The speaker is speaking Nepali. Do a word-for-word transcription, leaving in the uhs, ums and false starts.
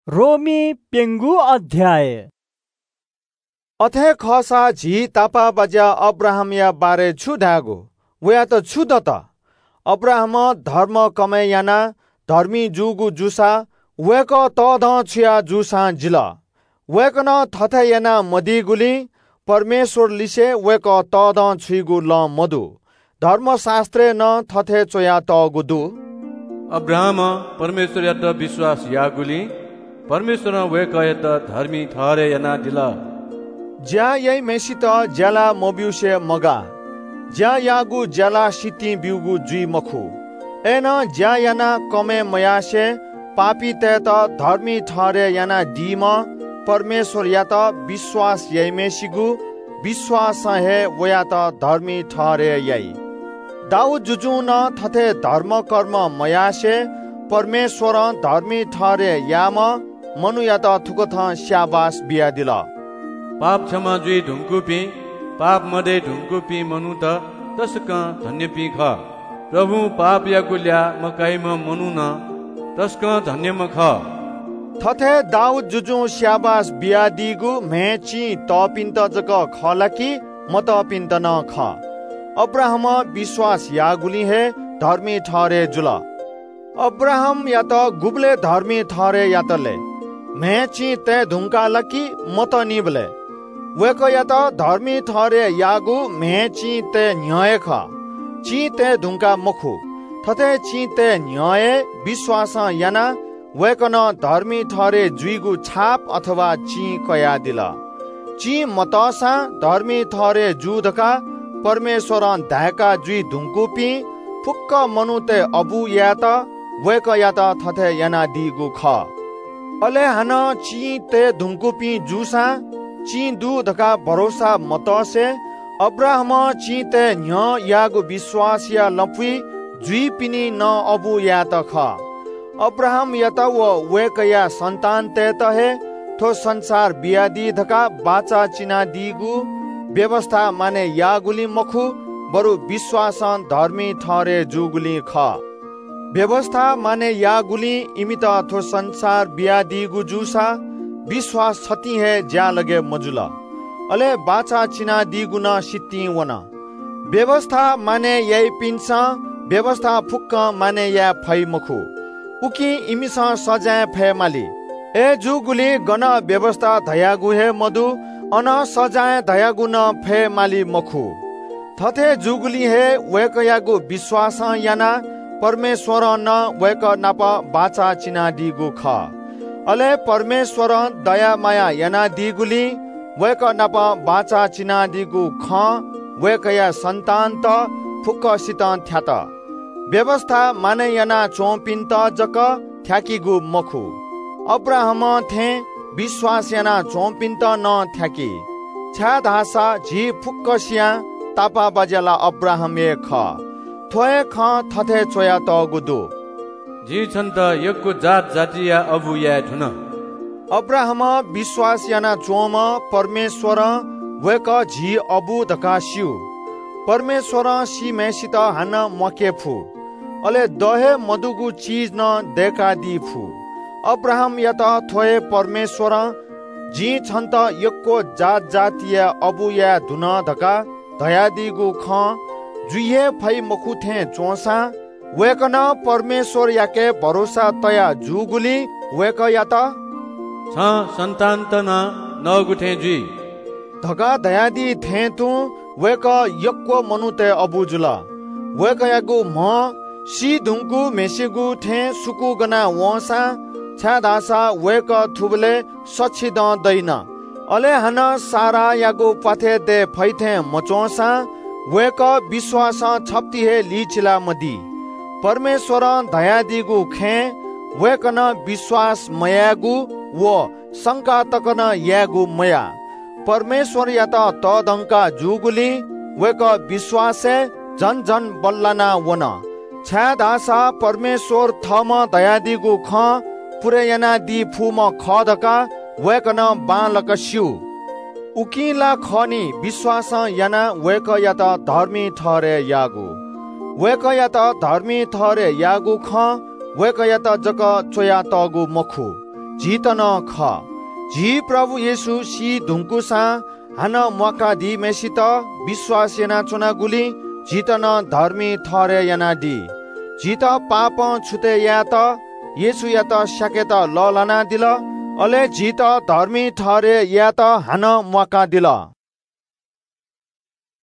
रोमी पेंगु अध्याय अथे खसा झी तापा बजा अब्राहम या बारे छु ढागो वया त छु दत अब्राहम धर्म कमे याना धर्मी जुगु जुसा वेक तध छिया जुसा जिल वेकन थथे याना मदिगुली परमेश्वर लिसे वेक तध छिगु ल मधु धर्मशास्त्रे न थथे चोया तगुदु अब्राहम परमेश्वर यात विश्वास यागुली परमेश्वर वेकयत धर्मी ठहरे याना दिला ज्या यै मेसित ज्याला मोब्युसे मगा ज्या यागु ज्याला सिति बिउगु जुई मखु एन ज्या याना कमे मयासे पापी तेत धर्मी ठहरे याना दीम परमेश्वर यात विश्वास यै मेसिगु विश्वास हे वयात धर्मी ठहरे यै दाऊद जुजु न थथे धर्म कर्म मयासे परमेश्वर धर्मी ठहरे याम मनु यात थुकथ स्याबास बिया दिला पाप क्षमा जुई ढुंकुपी पाप मदे ढुंकुपी मनु त तसक धन्य पी ख प्रभु पाप याकुल्या मकाई म मनु न तसक धन्य म ख थथे दाऊद जुजु स्याबास बिया दिगु मेची तपिन्त जक खलाकी मत पिन्त न ख अब्राहम विश्वास यागुली हे धर्मी ठहरे जुला अब्राहम या त गुबले धर्मी ठहरे यातले मेची ते धुंका लकी मत निबले वेक या त धर्मी ठहरे यागु मेची ते न्याय ख ची ते धुंका मखु थथे ची ते न्याय विश्वास याना वेकन धर्मी ठहरे जुइगु छाप अथवा ची कया दिला ची मतसा धर्मी ठहरे जुधका परमेश्वर धाका जुइ धुंकुपी फुक्क मनुते अबु यात वेक यात थथे याना दिगु ख अले हन ची ते धुंकुपी जुसा ची दूधका भरोसा मतसे अब्राहम ची ते न्य यागु विश्वास या लपुई जुइ पिनी न अबु यात ख अब्राहम यत व वेक या संतान ते तहे थो संसार बियादी धका बाचा चिना दिगु व्यवस्था माने यागुली मखु बरु विश्वास धर्मी ठहरे जुगुली ख व्यवस्था माने यागुली इमित थो संसार बिया दिगु जुसा विश्वास छति है ज्या लगे मजुला अले बाचा चिना दिगु न सिति वना व्यवस्था माने यही पिन्छ व्यवस्था फुक्क माने या फै मखु उकी इमिस सजाय फे माली ए जुगुली गन व्यवस्था धयागु हे मधु अन सजाय धयागु न फे माली मखु थथे जुगुली हे वेकयागु विश्वास याना परमेश्वर न वेक नाप बाचा चिना दिगु ख अले परमेश्वर दया माया याना दिगुली वेक नाप बाचा चिना दिगु ख वेकया संतान त फुक्क सित थ्यात व्यवस्था माने याना चोपिन्त जक थ्याकीगु मखु अब्राहम थे विश्वास याना चोपिन्त न थ्याकी छ्या धासा झी फुक्क सिया तापा बजेला अब्राहम ए ख थोए ख थथे चोया तगुदु जी छन्त यक्को जात जातिया अबु या ठुन अब्राहम विश्वास याना चोम परमेश्वर वेक झी अबु धकास्यु परमेश्वर सी मेसित हान मकेफु अले दहे मधुगु चीज न देखा दिफु अब्राहम यत थोए परमेश्वर जी छन्त यक्को जात जातिय अबु या धुन धका दयादिगु ख जुये फै मखु थे चोसा वेकन परमेश्वर याके भरोसा तया जुगुली वेक यात छ संतान त न नगुठे जुई धका दयादि थे तु वेक यक्को मनुते अबुजुला वेक यागु म सी धुंकु मेसिगु थे सुकु गना वसा छा दासा वेक थुबले सछि द दैन अले हन सारा यागु पाथे दे फैथे मचोसा वेक विश्वास छप्ति हे लिचिला मदी परमेश्वर दया दिगु खे वेकन विश्वास मयागु वो शंका तकन यागु मया परमेश्वर यात तदंका जुगुली वेक विश्वासे जन जन बल्लाना वन छ्या दासा परमेश्वर थम दया दिगु ख पुरे याना दि फुम खदका वेकन बालक स्यु उकिला खनी विश्वास याना वेक यात धर्मी ठहरे यागु वेक यात धर्मी ठहरे यागु ख वेक यात जक चोया तगु मखु जीतन ख जी प्रभु येशु सी धुंकुसा हान मका दी मेसित विश्वास येना चुना गुली जीतन धर्मी थरे याना दी जीत पाप छुते या त येशु या त शकेत ललना दिल अले जीत धर्मी थरे या त हान मका दिल।